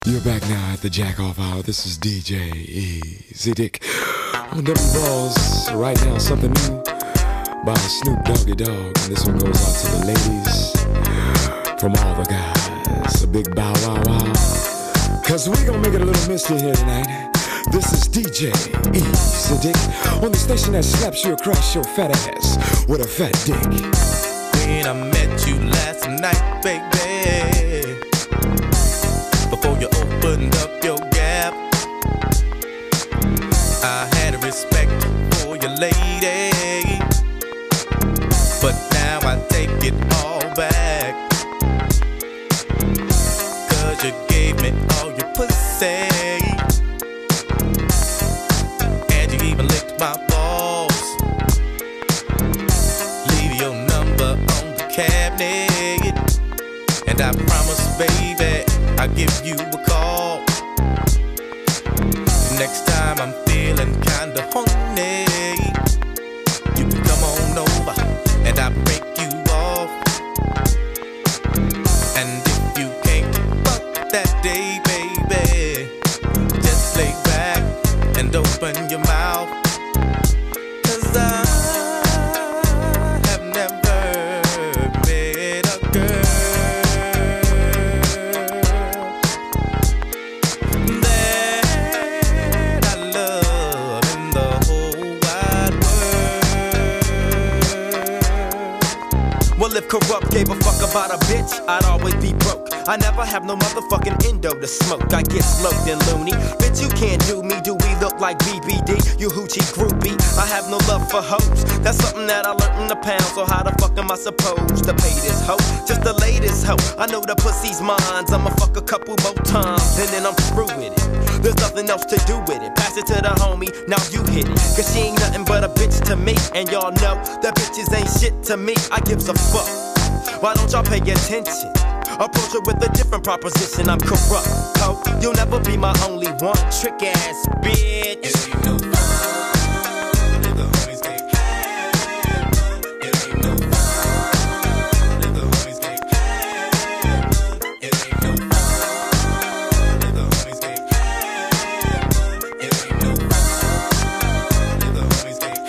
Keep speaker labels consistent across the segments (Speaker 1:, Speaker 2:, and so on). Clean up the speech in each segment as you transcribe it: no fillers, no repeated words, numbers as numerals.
Speaker 1: You're back now at the Jack Off Hour. This is DJ Easy Dick on W Balls. Right now, something new by Snoop Doggy Dogg. And this one goes out to the ladies from all the guys. A big bow wow wow. Cause we gonna make it a little misty here tonight. This is DJ Easy Dick on the station that slaps you across your fat ass with a fat dick.
Speaker 2: When I met you last night, baby, before you opened up your gap, I had a respect for your lady, but now I take it all back, 'cause you gave me all your pussy, and you even licked my balls. Leave your number on the cabinet, and I promise, baby, I'll give you a call. Next time I'm feeling kinda horny, you can come on over and I'll break you off. And if you can't fuck that day, baby, just lay back and open your mouth, 'cause I have never met a girl if corrupt gave a fuck about a bitch, I'd always be broke. I never have no motherfucking endo to smoke. I get sloped and loony. Bitch, you can't do me. Do we look like BBD? You hoochie groupie. I have no love for hoes. That's something that I learned in the pound. So how the fuck am I supposed to pay this hoe? Just the latest hoe. I know the pussy's mine. I'ma fuck a couple more times and then I'm through with it. There's nothing else to do with it. Pass it to the homie, now you hit it. 'Cause she ain't nothing but a bitch to me. And y'all know that bitches ain't shit to me. I gives a fuck. Why don't y'all pay attention? Approach her with a different proposition. I'm corrupt, ho. You'll never be my only one. Trick ass bitch. It ain't no fun if the homies can't have fun. It ain't no fun if the homies can't have fun. It ain't no fun if the homies can't have fun. It ain't no fun if the homies can't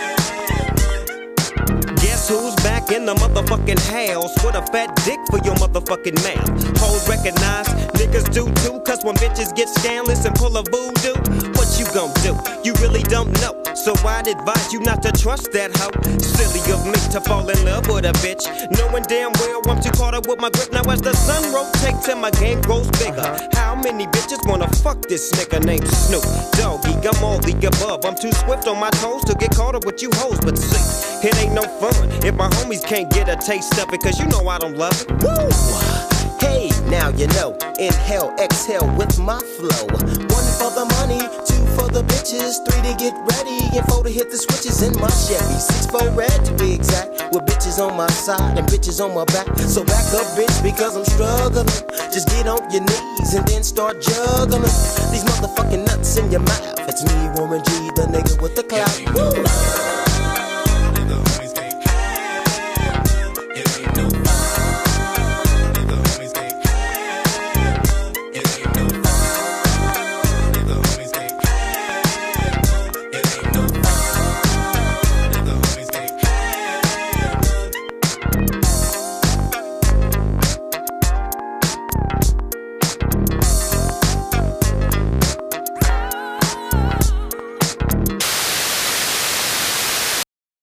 Speaker 2: have fun. Guess who's back in the motherfucking house with a fat dick for your motherfucking mouth? Hoes recognize, niggas do too, 'cause when bitches get scandalous and pull a voodoo, what you gon' do? You really don't know, so I'd advise you not to trust that hoe. Silly of me to fall in love with a bitch, knowing damn well I'm too caught up with my grip. Now as the sun rotates and my game grows bigger, how many bitches wanna fuck this nigga named Snoop Doggy? I'm all the above, I'm too swift on my toes to get caught up with you hoes, but see, it ain't no fun if my homies can't get a taste of it, 'cause you know I don't love it. Woo! Hey, now you know, inhale, exhale with my flow. 1 for the money, 2 for the bitches, 3 to get ready, and 4 to hit the switches in my Chevy. 6 for red to be exact, with bitches on my side and bitches on my back. So back up, bitch, because I'm struggling. Just get on your knees and then start juggling these motherfucking nuts in your mouth. It's me, Warren G, the nigga with the clout. Woo!